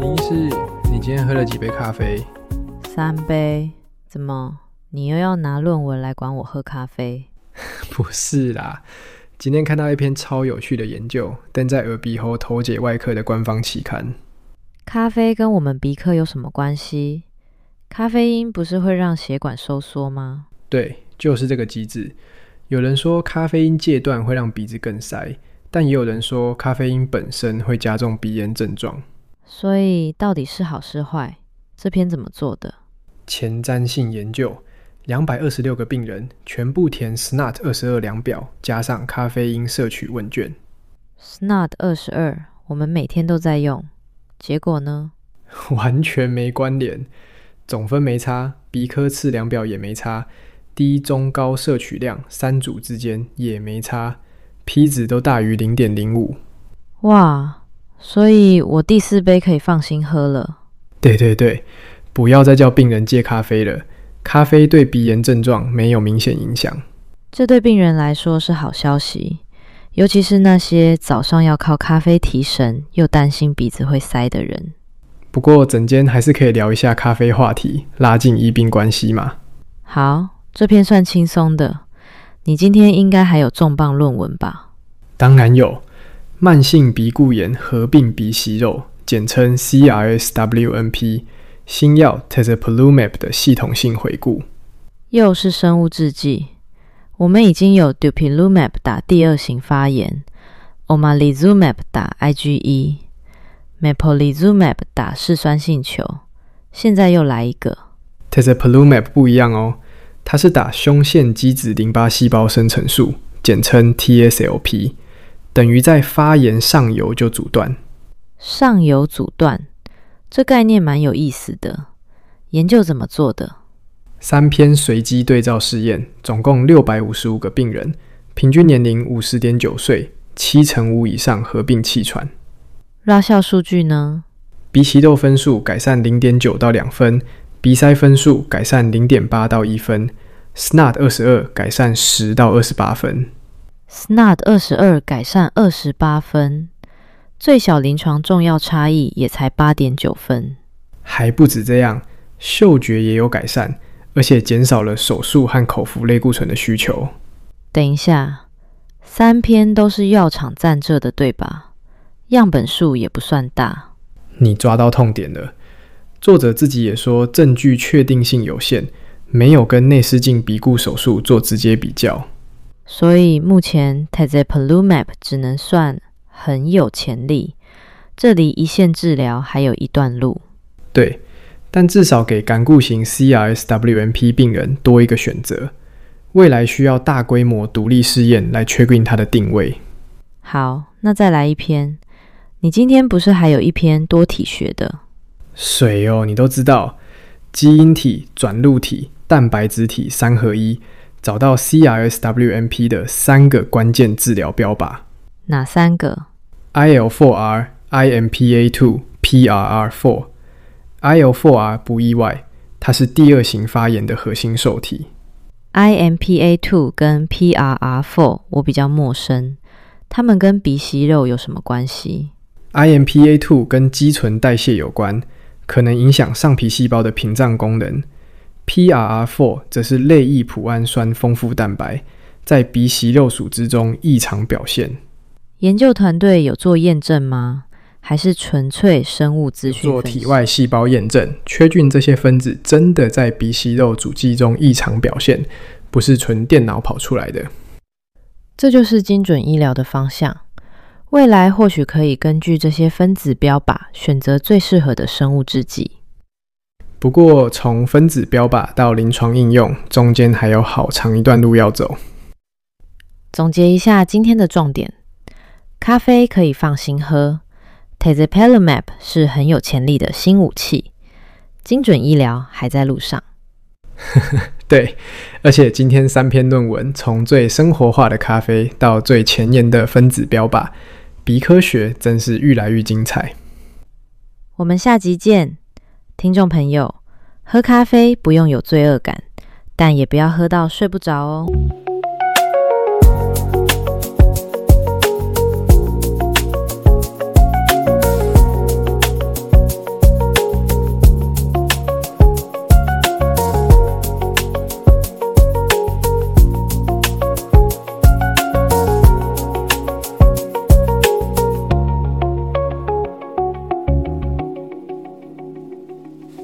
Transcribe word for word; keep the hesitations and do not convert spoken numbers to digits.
林医师，你今天喝了几杯咖啡？ 三杯。怎么，你又要拿论文来管我喝咖啡？ 不是啦，今天看到一篇超有趣的研究，登在耳鼻喉头解外科的官方期刊。 咖啡跟我们鼻科有什么关系？咖啡因不是会让血管收缩吗？ 对，就是这个机制。有人说咖啡因戒断会让鼻子更塞，但也有人说咖啡因本身会加重鼻炎症状。 所以到底是好是坏？这篇怎么做的？ 前瞻性研究，两百二十六个病人全部填 S N O T 二十二 量表，加上咖啡因摄取问卷。 S N O T 二十二，我们每天都在用，结果呢？ 完全没关联，总分没差，鼻科次量表也没差，低中高摄取量三组之间也没差， P 值都大于 零点零五。 哇，所以我第四杯可以放心喝了。 对对对，不要再叫病人戒咖啡了，咖啡对鼻炎症状没有明显影响。 这对病人来说是好消息，尤其是那些早上要靠咖啡提神又担心鼻子会塞的人。 不过整间还是可以聊一下咖啡话题，拉近医病关系嘛。 好，这篇算轻松的。你今天应该还有重磅论文吧？ 当然有，慢性鼻顾炎合并鼻息肉，简称 C R S W N P， 新药 Tezepelumab 的系统性回顾。 又是生物制剂。我们已经有 Dupilumab 打第二型发炎， Omalizumab 打 I G E， Mepolizumab 打嗜酸性球，现在又来一个。 Tezepelumab 不一样哦，它是打胸腺基质淋巴细胞生成素，简称 T S L P， 等于在发炎上游就阻断。 上游阻断，这概念蛮有意思的。研究怎么做的？ 三篇随机对照试验，总共六百五十五个病人，平均年龄 五十点九岁，七成五以上合并气喘。 拉效数据呢？ 鼻息肉分数改善 零点九到两分，鼻塞分数改善 零点八到一分， S N O T 二十二改善十到二十八分。 S N O T 二十二改善二十八分，最小临床重要差异也才 八点九分。 还不止这样，嗅觉也有改善，而且减少了手术和口服类固醇的需求。 等一下，三篇都是药厂赞这的对吧？样本数也不算大。 你抓到痛点了。作者自己也说证据确定性有限，没有跟内视镜鼻顾手术做直接比较。 所以目前 Tezepelumab 只能算很有潜力，这离一线治疗还有一段路。 对，但至少给感顾型 C R S W N P 病人多一个选择，未来需要大规模独立试验来确定它的定位。 好，那再来一篇。你今天不是还有一篇多体学的？ 水哦，你都知道，基因体、转录体、蛋白质体三合一，找到 C R S W N P 的三个关键治疗标靶。 哪三个？ I L 四 R、I M P A 二、P R R 四。 I L 四 R 不意外，它是第二型发炎的核心受体。 I M P A 二 跟 P R R 四 我比较陌生，它们跟鼻息肉有什么关系？ I M P A 二 跟肌醇代谢有关，可能影响上皮细胞的屏障功能。 P R R 四 则是类异脯氨酸丰富蛋白，在鼻息肉组织中异常表现。 研究团队有做验证吗？还是纯粹生物资讯做体外细胞验证，确定这些分子真的在鼻息肉组织中异常表现，不是纯电脑跑出来的。 这就是精准医疗的方向。未来或许可以根据这些分子标靶选择最适合的生物制剂。 不过从分子标靶到临床应用，中间还有好长一段路要走。 总结一下今天的重点：咖啡可以放心喝， Tezepelumab 是很有潜力的新武器，精准医疗还在路上。 对，而且今天三篇论文，从最生活化的咖啡到最前沿的分子标靶，鼻科学真是愈来愈精彩。 我们下集见。听众朋友，喝咖啡不用有罪恶感，但也不要喝到睡不着哦。